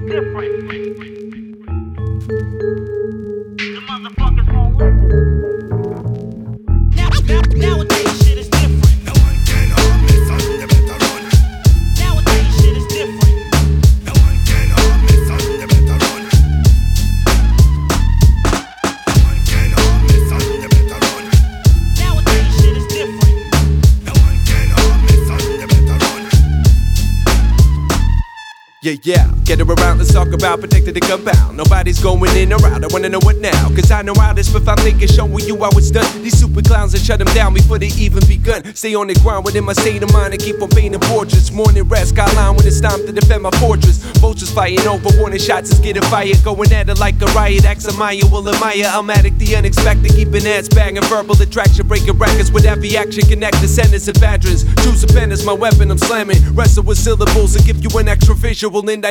different. The motherfuckers won't listen. Nowadays shit is different. No one can harm me, son, you better run. Nowadays shit is different. No one can harm me, son, you better run. No one can harm me, son, you better run. Nowadays shit is different. No one can harm me, son, you better run. Yeah, get her around, let's talk about protecting the compound. Nobody's going in or out, I wanna know what now. Cause I know how this, but I'm thinking, showing you how it's done. These super clowns that shut them down before they even begun. Stay on the ground within my state of mind and keep on painting portraits. Morning rest, skyline when it's time to defend my fortress. Vultures fighting over, warning shots is getting fired. Going at it like a riot, acts of Maya will admire. Almatic, the unexpected, keeping ads banging. Verbal attraction, breaking records with every action. Connect the sentence and patterns. Choose a pen as my weapon, I'm slamming. Wrestle with syllables and give you an extra visual. And